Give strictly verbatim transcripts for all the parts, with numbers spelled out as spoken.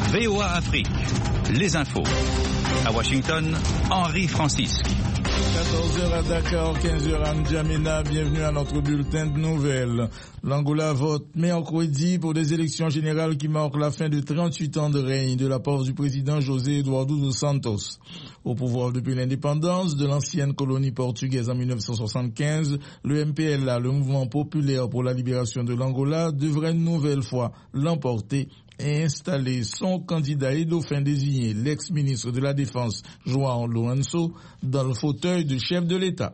V O A Afrique, les infos. À Washington, Henri Francisque. quatorze heures à Dakar, quinze heures à N'Djamena, bienvenue à notre bulletin de nouvelles. L'Angola vote mercredi pour des élections générales qui marquent la fin de trente-huit ans de règne de la part du président José Eduardo dos Santos. Au pouvoir depuis l'indépendance de l'ancienne colonie portugaise en mille neuf cent soixante-quinze, le M P L A, le mouvement populaire pour la libération de l'Angola, devrait une nouvelle fois l'emporter et installer son candidat et dauphin désigné, l'ex-ministre de la Défense, João Lourenço, dans le fauteuil de chef de l'État.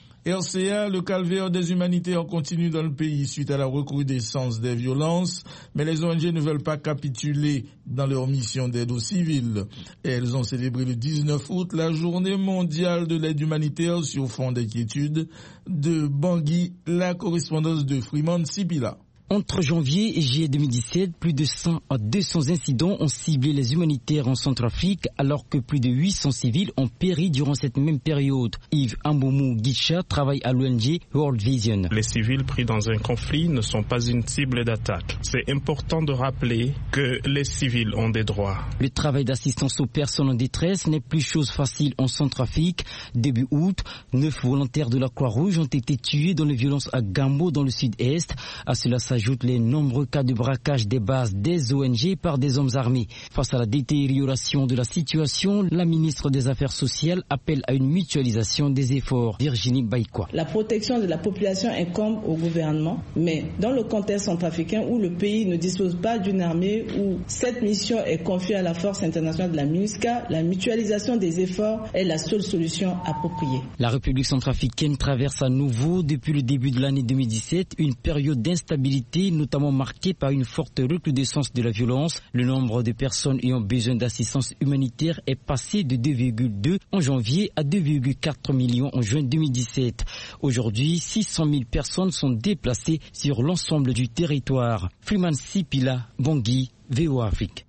R C A, le calvaire des humanitaires continue dans le pays suite à la recrudescence des violences, mais les O N G ne veulent pas capituler dans leur mission d'aide aux civils. Elles ont célébré le dix-neuf août la journée mondiale de l'aide humanitaire sur fond d'inquiétude. De Bangui, la correspondance de Freeman Sipila. Entre janvier et juillet deux mille dix-sept, plus de cent à deux cents incidents ont ciblé les humanitaires en Centrafrique, alors que plus de huit cents civils ont péri durant cette même période. Yves Amboumou Guicha travaille à l'O N G World Vision. Les civils pris dans un conflit ne sont pas une cible d'attaque. C'est important de rappeler que les civils ont des droits. Le travail d'assistance aux personnes en détresse n'est plus chose facile en Centrafrique. Début août, neuf volontaires de la Croix-Rouge ont été tués dans les violences à Gambo dans le sud-est. À cela s'ajoute les nombreux cas de braquage des bases des O N G par des hommes armés. Face à la détérioration de la situation, la ministre des Affaires sociales appelle à une mutualisation des efforts. Virginie Baïkwa. La protection de la population incombe au gouvernement, mais dans le contexte centrafricain où le pays ne dispose pas d'une armée, où cette mission est confiée à la force internationale de la MINUSCA, la mutualisation des efforts est la seule solution appropriée. La République centrafricaine traverse à nouveau, depuis le début de l'année deux mille dix-sept, une période d'instabilité, notamment marquée par une forte recrudescence de la violence. Le nombre de personnes ayant besoin d'assistance humanitaire est passé de deux virgule deux en janvier à deux virgule quatre millions en juin deux mille dix-sept. Aujourd'hui, six cent mille personnes sont déplacées sur l'ensemble du territoire. Freeman Sipila, Bangui, V O A Afrique.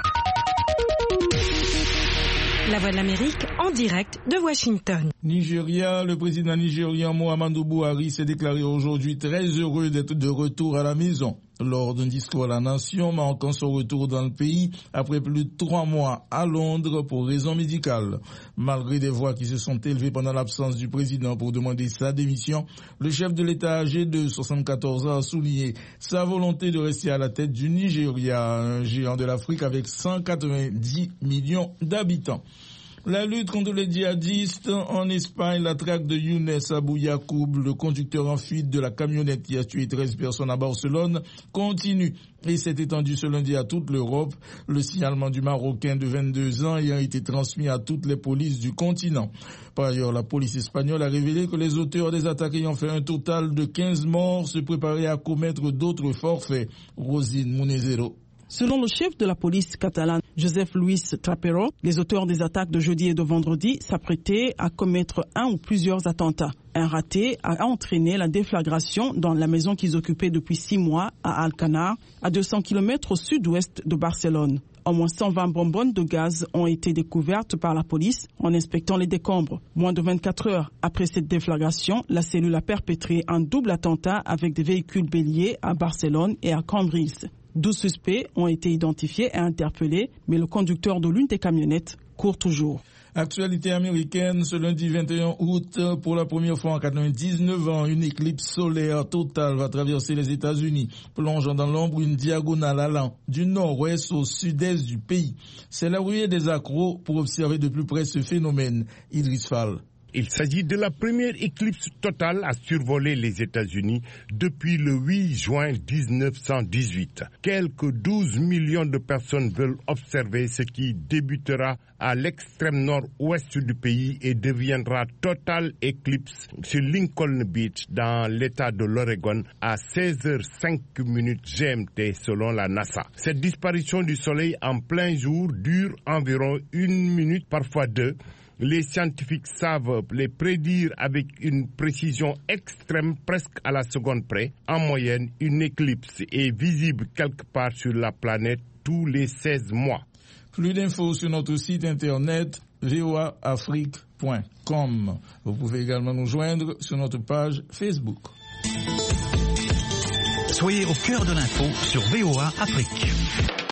La Voix de l'Amérique en direct de Washington. Nigeria, le président nigérian Muhammadu Buhari s'est déclaré aujourd'hui très heureux d'être de retour à la maison. Lors d'un discours à la nation marquant son retour dans le pays après plus de trois mois à Londres pour raisons médicales. Malgré des voix qui se sont élevées pendant l'absence du président pour demander sa démission, le chef de l'État âgé de soixante-quatorze ans a souligné sa volonté de rester à la tête du Nigeria, un géant de l'Afrique avec cent quatre-vingt-dix millions d'habitants. La lutte contre les djihadistes en Espagne, la traque de Younes Abou Yacoub, le conducteur en fuite de la camionnette qui a tué treize personnes à Barcelone, continue et s'est étendue ce lundi à toute l'Europe. Le signalement du Marocain de vingt-deux ans ayant été transmis à toutes les polices du continent. Par ailleurs, la police espagnole a révélé que les auteurs des attaques ayant fait un total de quinze morts se préparaient à commettre d'autres forfaits. Rosine Munezero. Selon le chef de la police catalane, Joseph Luis Trapero, les auteurs des attaques de jeudi et de vendredi s'apprêtaient à commettre un ou plusieurs attentats. Un raté a entraîné la déflagration dans la maison qu'ils occupaient depuis six mois à Alcanar, à deux cents kilomètres au sud-ouest de Barcelone. Au moins cent vingt bonbonnes de gaz ont été découvertes par la police en inspectant les décombres. Moins de vingt-quatre heures après cette déflagration, la cellule a perpétré un double attentat avec des véhicules béliers à Barcelone et à Cambrils. douze suspects ont été identifiés et interpellés, mais le conducteur de l'une des camionnettes court toujours. Actualité américaine, ce lundi vingt et un août, pour la première fois en quatre-vingt-dix-neuf ans, une éclipse solaire totale va traverser les États-Unis, plongeant dans l'ombre une diagonale allant du nord-ouest au sud-est du pays. C'est la ruée des accros pour observer de plus près ce phénomène. Idriss Fall. Il s'agit de la première éclipse totale à survoler les États-Unis depuis le huit juin dix-neuf cent dix-huit. Quelques douze millions de personnes veulent observer ce qui débutera à l'extrême nord-ouest du pays et deviendra Total Eclipse sur Lincoln Beach dans l'État de l'Oregon à seize heures cinq G M T selon la NASA. Cette disparition du soleil en plein jour dure environ une minute, parfois deux. Les scientifiques savent les prédire avec une précision extrême, presque à la seconde près. En moyenne, une éclipse est visible quelque part sur la planète tous les seize mois. Plus d'infos sur notre site internet v o a afrique point com. Vous pouvez également nous joindre sur notre page Facebook. Soyez au cœur de l'info sur V O A Afrique.